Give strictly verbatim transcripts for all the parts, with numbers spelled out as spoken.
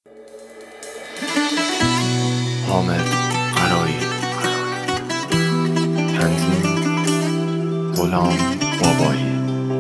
حامد قرایی، تنظیم غلام بابایی.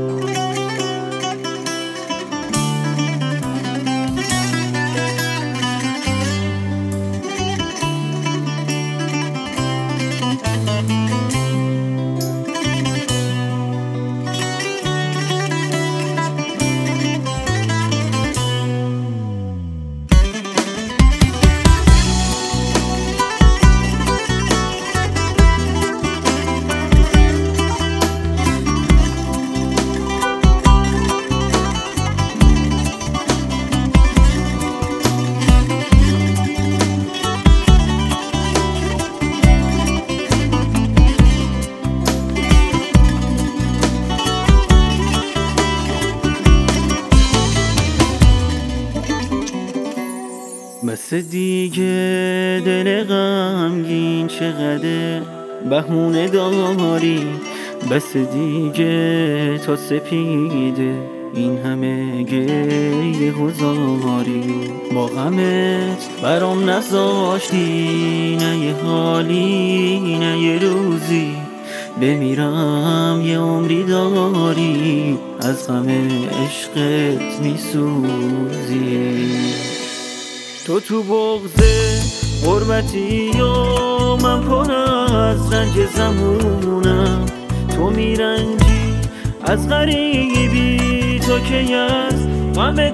بس دیگه دل غمگین چقدر بهونه داری، بس دیگه تا سپیده این همه گریه هزاری. با غمت برام نذاشتی نه یه حالی نه یه روزی، بمیرم یه عمری داری از غم عشقت میسوزی. تو تو بغض غربتی و من پر از رنج زمونم، تو میرنجی از غریبی تو که از غمت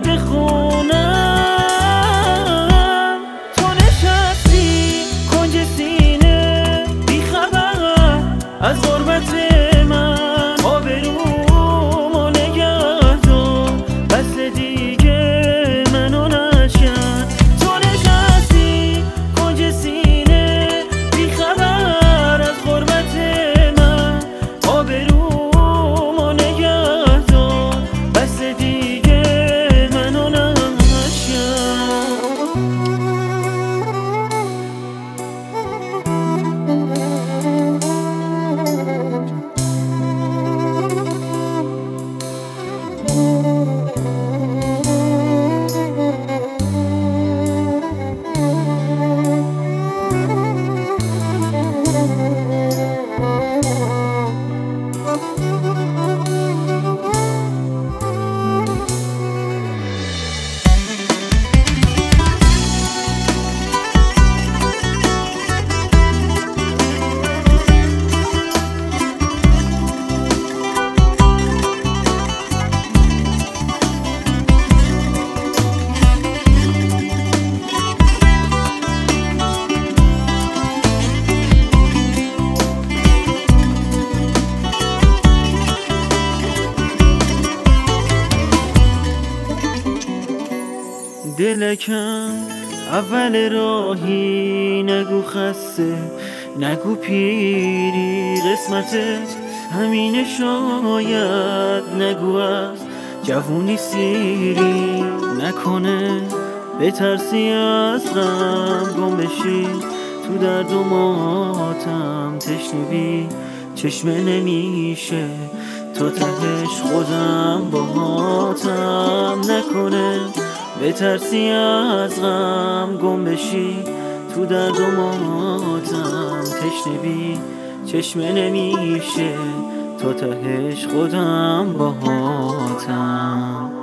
بخونم. تو نشستی کنج سینه بی خبر از غربت من، آبرومو نگه دار بس دیگه منو نشکن. دلکم اول راهی نگو خسته نگو پیری، قسمتت همینه شاید نگو از جوونی سیری. نکنه بترسی از غم گم بشی تو درد و ماتم، تشنه چشمه نمیشه تا تهش خودم باهاتم. نکنه بترسی از غم گم بشی تو درد و ماتم، تشنه چشمه نمیشه تا تهش خودم باهاتم.